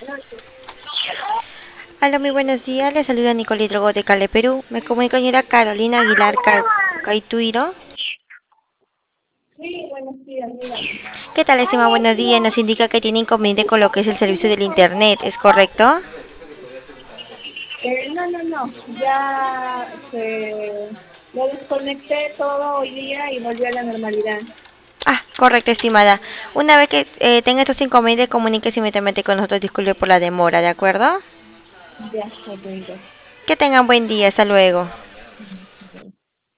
Hola, muy buenos días. Les saluda Nicole Drogo de Cale, Perú. Me comunico con señora Carolina Aguilar Caituiro. Sí, buenos días, dígame. ¿Qué tal, estimada? Buenos días. Nos indica que tiene inconveniente con lo que es el servicio del Internet. ¿Es correcto? No. Lo desconecté todo hoy día y volvió a la normalidad. Ah, correcto, estimada. Una vez que tenga estos inconvenientes, comuníquese inmediatamente con nosotros. Disculpe por la demora, ¿de acuerdo? Ya, ok, ya. Que tengan buen día. Hasta luego.